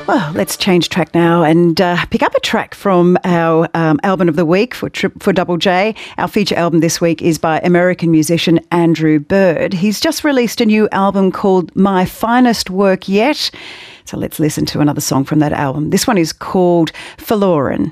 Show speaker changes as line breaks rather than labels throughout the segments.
Well, let's change track now and pick up a track from our album of the week for Double J. Our feature album this week is by American musician Andrew Bird. He's just released a new album called My Finest Work Yet. So let's listen to another song from that album. This one is called Forlorn.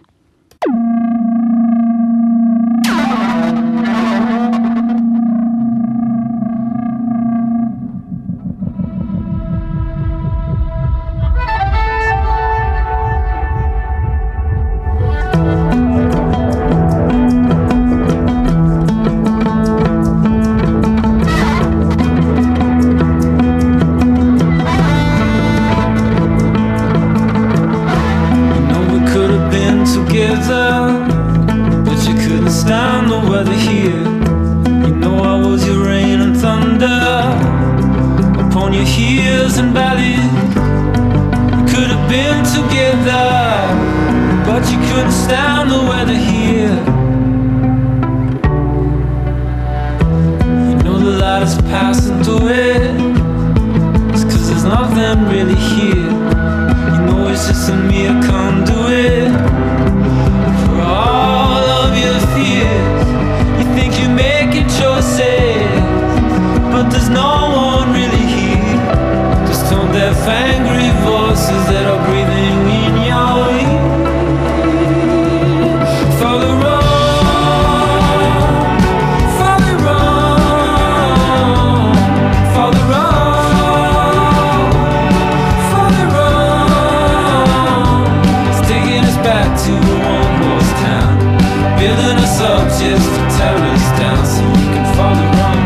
But you couldn't stand the weather here. You know I was your rain and thunder upon your hills and valleys. We could have been together, but you couldn't stand the weather here. You know the light is passing through it. It's 'cause there's nothing really here. You know it's just a mere conduit for all of your fears. You think you're making choices, but there's no one really here. Just tone deaf angry voices that are breathing in your ear. For the wrong, for the wrong, for the wrong, for the wrong. It's taking us back to a one-horse town, building us up just to tear us down so we can follow wrong.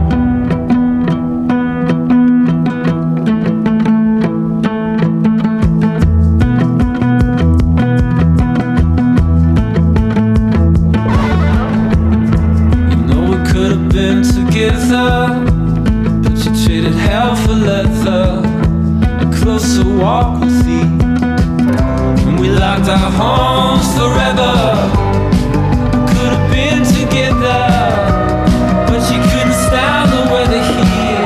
You know we could have been together, but you traded hell for leather, a closer walk with thee. And we locked our homes forever. Could have been together, but you couldn't stand the weather here.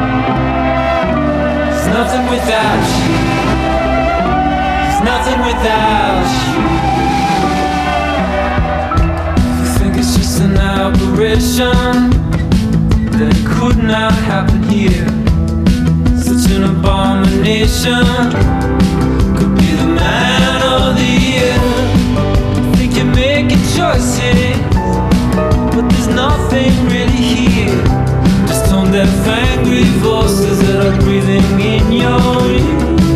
There's nothing without you. There's nothing without you. You think it's just an aberration, then it could not happen here. Such an abomination. Could be the man of the year. Think you're making choices, but there's nothing really here. Just tone deaf angry voices that are breathing in your ear.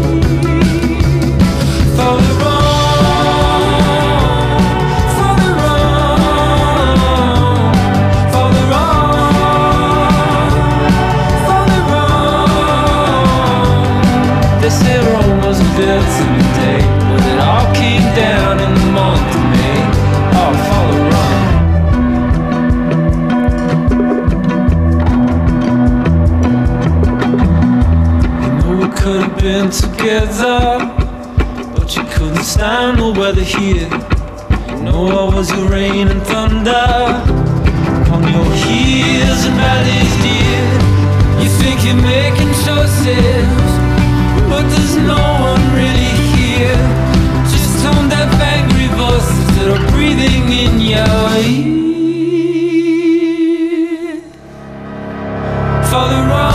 For the wrong, for the wrong, for the wrong, for the wrong. They say Rome wasn't built in a day, but it all came down in the month of May. Oh, for the wrong. You know we could have been together, but you couldn't stand the weather here. You know I was your rain and thunder on your hills and valleys, dear. You think you're making choices, but there's no one really here. Just tone deaf angry voices that are breathing in your ear. For the wrong,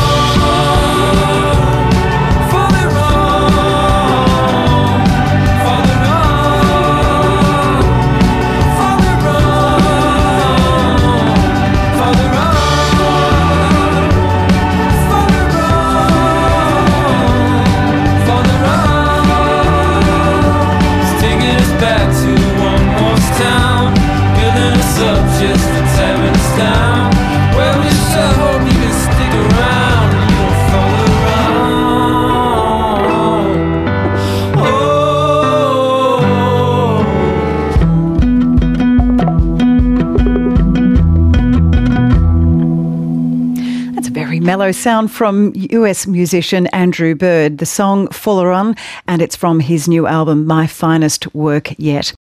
for the wrong, for the wrong, for the wrong, for the wrong, for the wrong, for the wrong. It's taking us back to one more town, building us up just for tearing us down. Well, we sure hope you can stick around and you'll follow around. Oh.
That's a very mellow sound from US musician Andrew Bird. The song Forlorn, and it's from his new album My Finest Work Yet.